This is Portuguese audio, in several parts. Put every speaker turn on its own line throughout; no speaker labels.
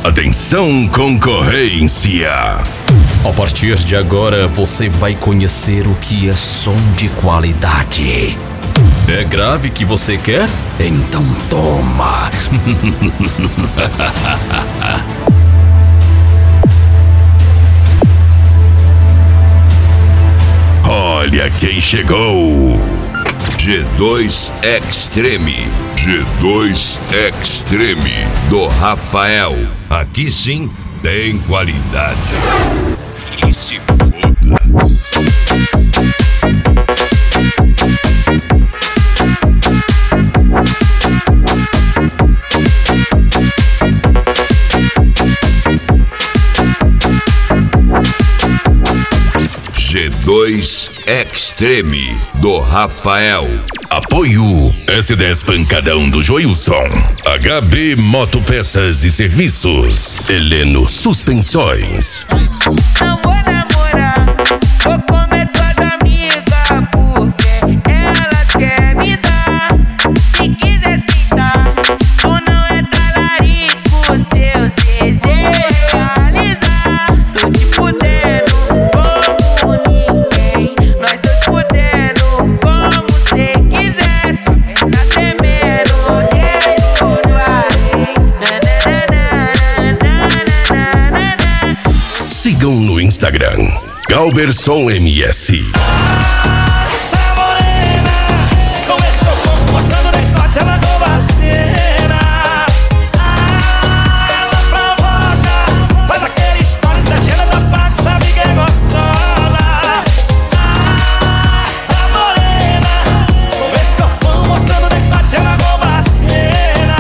Atenção, concorrência!
A partir de agora você vai conhecer o que é som de qualidade. É grave que você quer? Então toma!
Olha quem chegou!
G2 Extreme. G2 Extreme do Rafael. Aqui sim tem qualidade. E se foda. G2 Extreme do Rafael.
Apoio S10 Pancadão do Joilson, HB Motopeças e Serviços, Heleno Suspensões.
Não vou namorar, vou comer toda amiga, porque ela quer me dar. Se quiser sentar, tu não é talarico, seus desejos realizar. Tô te fudendo como ninguém, nós tô te fudendo como cê quiser. Só tá temendo, rei do além.
Sigam no Instagram, Galberson MS.
Essa morena, com esse corpo mostrando o decote, ela rouba a cena. Ela provoca, faz aquela história, se agenda da parte, sabe que é gostosa. Essa morena, com esse corpo mostrando o decote, ela rouba a cena.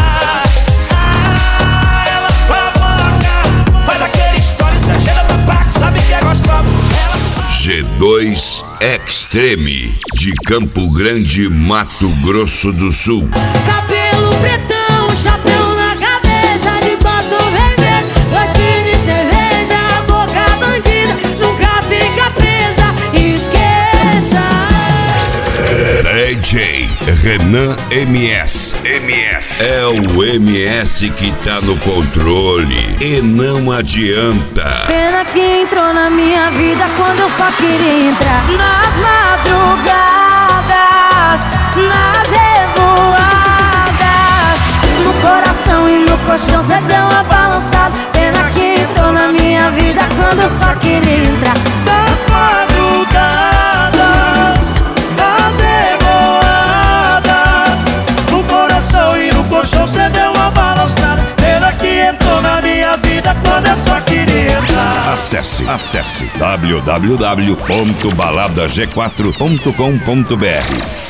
Ela provoca, faz aquela história, se agenda da parte, sabe que é gostosa.
G2 Extreme de Campo Grande, Mato Grosso do Sul.
Cabelo pretão, chapéu na cabeça, de batom vermelho, gostinho de cerveja, boca bandida, nunca fica presa, esqueça.
DJ Renan MS. É o MS que tá no controle e não adianta.
Pena que entrou na minha vida quando eu só queria entrar. Nas madrugadas, nas revoadas, no coração e no colchão cê deu uma balançada. Pena que entrou na minha vida quando eu só queria entrar.
Das madrugadas, das revoadas, no coração e no colchão cê deu uma balançada. Pena que entrou na minha vida quando eu só queria entrar.
Acesse www.baladag4.com.br